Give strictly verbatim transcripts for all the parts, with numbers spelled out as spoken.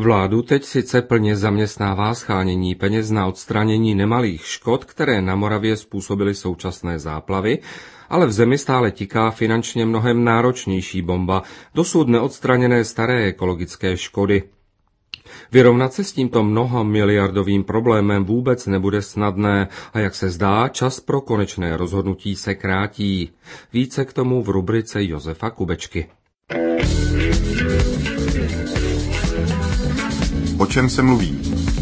Vládu teď sice plně zaměstnává shánění peněz na odstranění nemalých škod, které na Moravě způsobily současné záplavy, ale v zemi stále tiká finančně mnohem náročnější bomba, dosud neodstraněné staré ekologické škody. Vyrovnat se s tímto mnohamiliardovým problémem vůbec nebude snadné a jak se zdá, čas pro konečné rozhodnutí se krátí. Více k tomu v rubrice Josefa Kubečky. O čem se mluví?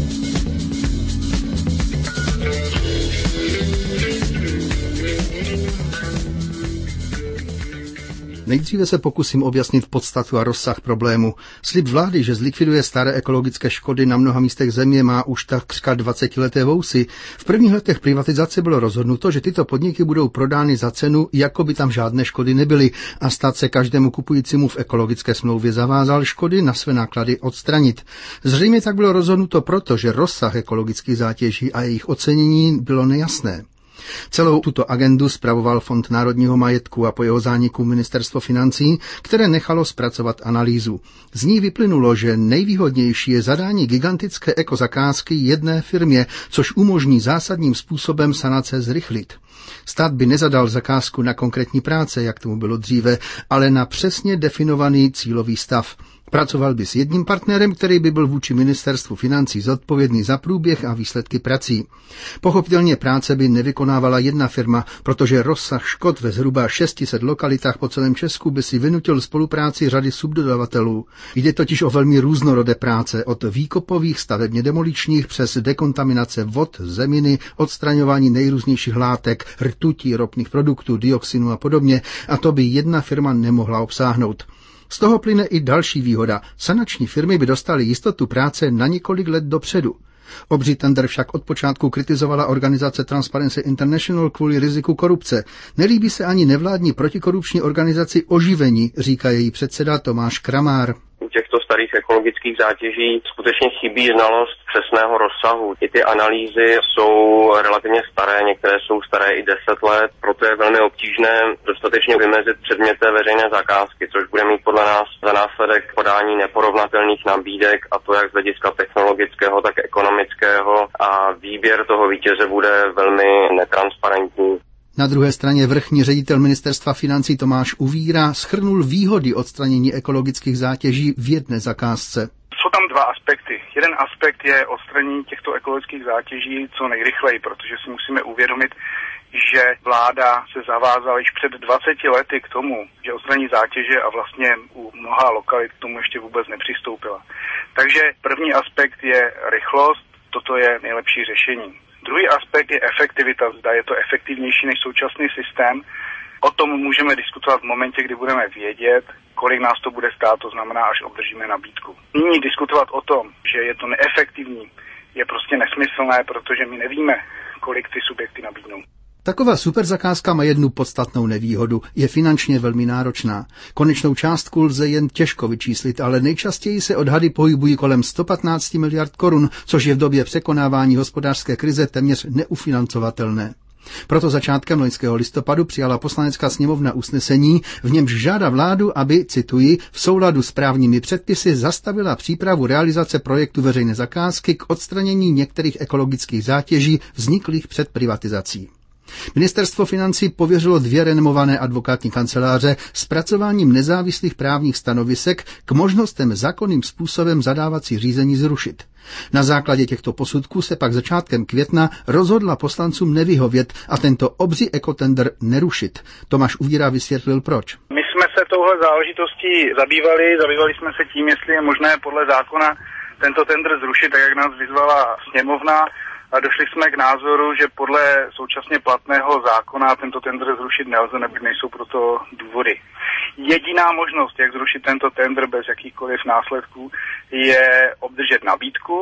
Nejdříve se pokusím objasnit podstatu a rozsah problému. Slib vlády, že zlikviduje staré ekologické škody na mnoha místech země, má už takřka dvacetileté vousy. V prvních letech privatizace bylo rozhodnuto, že tyto podniky budou prodány za cenu, jako by tam žádné škody nebyly, a stát se každému kupujícímu v ekologické smlouvě zavázal škody na své náklady odstranit. Zřejmě tak bylo rozhodnuto proto, že rozsah ekologických zátěží a jejich ocenění bylo nejasné. Celou tuto agendu spravoval Fond národního majetku a po jeho zániku Ministerstvo financí, které nechalo zpracovat analýzu. Z ní vyplynulo, že nejvýhodnější je zadání gigantické ekozakázky jedné firmě, což umožní zásadním způsobem sanace zrychlit. Stát by nezadal zakázku na konkrétní práce, jak tomu bylo dříve, ale na přesně definovaný cílový stav. Pracoval by s jedním partnerem, který by byl vůči Ministerstvu financí zodpovědný za průběh a výsledky prací. Pochopitelně práce by nevykonávala jedna firma, protože rozsah škod ve zhruba šesti set lokalitách po celém Česku by si vynutil spolupráci řady subdodavatelů. Jde totiž o velmi různorodé práce, od výkopových stavebně demoličních přes dekontaminace vod, zeminy, odstraňování nejrůznějších látek, rtutí, ropných produktů, dioxinu a podobně, a to by jedna firma nemohla obsáhnout. Z toho plyne i další výhoda. Sanační firmy by dostaly jistotu práce na několik let dopředu. Obří tender však od počátku kritizovala organizace Transparency International kvůli riziku korupce. Nelíbí se ani nevládní protikorupční organizaci Oživení, říká její předseda Tomáš Kramár. U těchto starých ekologických zátěží skutečně chybí znalost přesného rozsahu. I ty analýzy jsou relativně staré, některé jsou staré i deset let, proto je velmi obtížné dostatečně vymezit předmět té veřejné zakázky, což bude mít podle nás za následek podání neporovnatelných nabídek, a to jak z hlediska technologického, tak ekonomického, a výběr toho vítěze bude velmi netransparentní. Na druhé straně vrchní ředitel Ministerstva financí Tomáš Uvíra shrnul výhody odstranění ekologických zátěží v jedné zakázce. Jsou tam dva aspekty. Jeden aspekt je odstranění těchto ekologických zátěží co nejrychleji, protože si musíme uvědomit, že vláda se zavázala již před dvaceti lety k tomu, že odstraní zátěže, a vlastně u mnoha lokalit k tomu ještě vůbec nepřistoupila. Takže první aspekt je rychlost, toto je nejlepší řešení. Druhý aspekt je efektivita, zda je to efektivnější než současný systém. O tom můžeme diskutovat v momentě, kdy budeme vědět, kolik nás to bude stát, to znamená, až obdržíme nabídku. Nyní diskutovat o tom, že je to neefektivní, je prostě nesmyslné, protože my nevíme, kolik ty subjekty nabídnou. Taková superzakázka má jednu podstatnou nevýhodu. Je finančně velmi náročná. Konečnou částku lze jen těžko vyčíslit, ale nejčastěji se odhady pohybují kolem sto patnáct miliard korun, což je v době překonávání hospodářské krize téměř neufinancovatelné. Proto začátkem loňského listopadu přijala Poslanecká sněmovna usnesení, v němž žádá vládu, aby, cituji, v souladu s právními předpisy zastavila přípravu realizace projektu veřejné zakázky k odstranění některých ekologických zátěží vzniklých před privatizací. Ministerstvo financí pověřilo dvě renomované advokátní kanceláře zpracováním nezávislých právních stanovisek k možnostem zákonným způsobem zadávací řízení zrušit. Na základě těchto posudků se pak začátkem května rozhodla poslancům nevyhovět a tento obří ekotender nerušit. Tomáš Uvíra vysvětlil proč. My jsme se touhle záležitostí zabývali, zabývali jsme se tím, jestli je možné podle zákona tento tender zrušit, tak jak nás vyzvala sněmovna. A došli jsme k názoru, že podle současně platného zákona tento tender zrušit nelze, neboť nejsou proto důvody. Jediná možnost, jak zrušit tento tender bez jakýchkoliv následků, je obdržet nabídku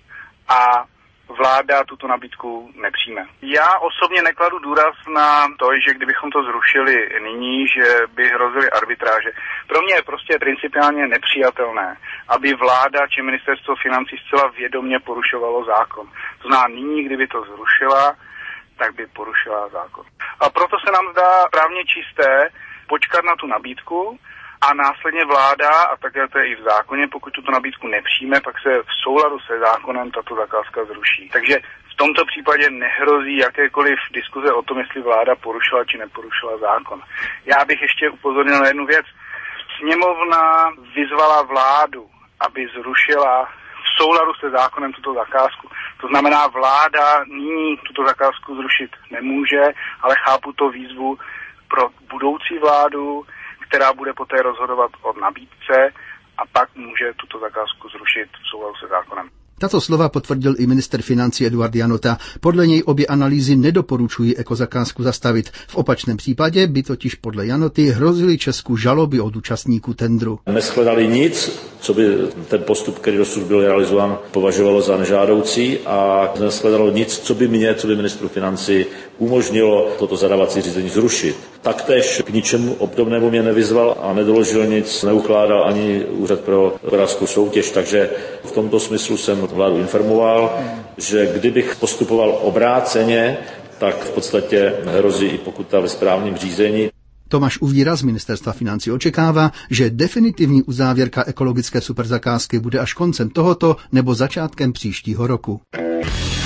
a vláda tuto nabídku nepřijme. Já osobně nekladu důraz na to, že kdybychom to zrušili nyní, že by hrozily arbitráže. Pro mě je prostě principiálně nepřijatelné, aby vláda či ministerstvo financí zcela vědomě porušovalo zákon. To znamená, nyní, kdyby to zrušila, tak by porušila zákon. A proto se nám zdá právně čisté počkat na tu nabídku a následně vláda, a také to je i v zákoně, pokud tuto nabídku nepřijme, pak se v souladu se zákonem tato zakázka zruší. Takže v tomto případě nehrozí jakékoliv diskuze o tom, jestli vláda porušila či neporušila zákon. Já bych ještě upozornil na jednu věc. Sněmovna vyzvala vládu, aby zrušila v souladu se zákonem tuto zakázku. To znamená, vláda nyní tuto zakázku zrušit nemůže, ale chápu to výzvu pro budoucí vládu, která bude poté rozhodovat o nabídce a pak může tuto zakázku zrušit v souladu se zákonem. Tato slova potvrdil i minister financí Eduard Janota. Podle něj obě analýzy nedoporučují ekozakázku zastavit. V opačném případě by totiž podle Janoty hrozily Česku žaloby od účastníků tendru. Neshledali nic, co by ten postup, který dosud byl realizován, považovalo za nežádoucí a neshledalo nic, co by mě, co by ministru financí umožnilo toto zadávací řízení zrušit. Taktéž k ničemu obdobnému mě nevyzval a nedoložil nic, neukládal ani Úřad pro hospodářskou soutěž, takže v tomto smyslu jsem vládu informoval, že kdybych postupoval obráceně, tak v podstatě hrozí i pokuta ve správním řízení. Tomáš Uvíra z ministerstva financí očekává, že definitivní uzávěrka ekologické superzakázky bude až koncem tohoto nebo začátkem příštího roku.